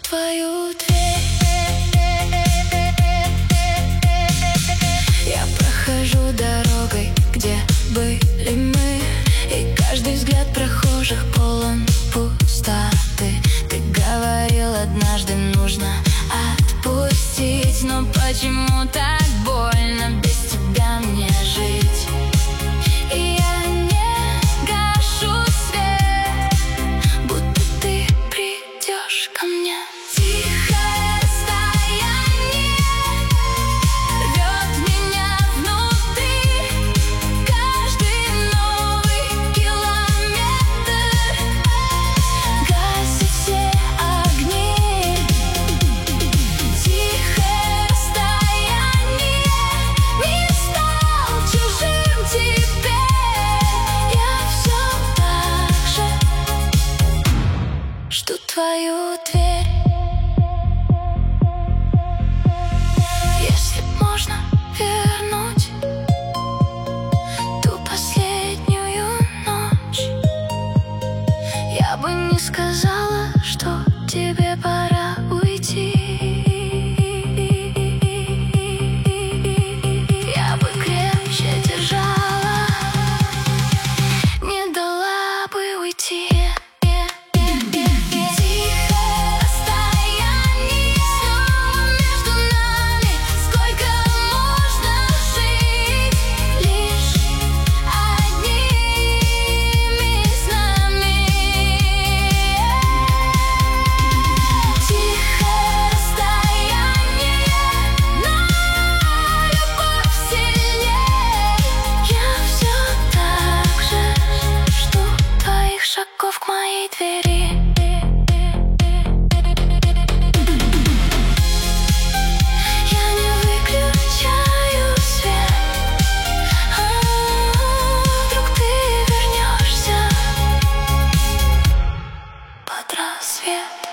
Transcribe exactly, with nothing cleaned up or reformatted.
твою дверь. Я прохожу дорогой, где были мы, и каждый взгляд прохожих полон пустоты. Ты говорил, однажды нужно отпустить, но почему так больно без тебя мне жить? И я не гашу свет, будто ты придешь ко мне. Тихое расстояние рвет меня внутри, каждый новый километр гасит все огни. Тихое расстояние не стал чужим теперь. Я все так же жду твою дверь. Если б можно вернуть ту последнюю ночь, я бы не сказала, что тебе пора уйти. Я бы крепче держала, не дала бы уйти. Тихое расстояние между нами, сколько можно жить лишь одними снами. Тихое расстояние, но любовь сильней. Я все так же жду твоих шагов к моей двери. Я не выключаю свет, а вдруг ты вернешься под рассвет.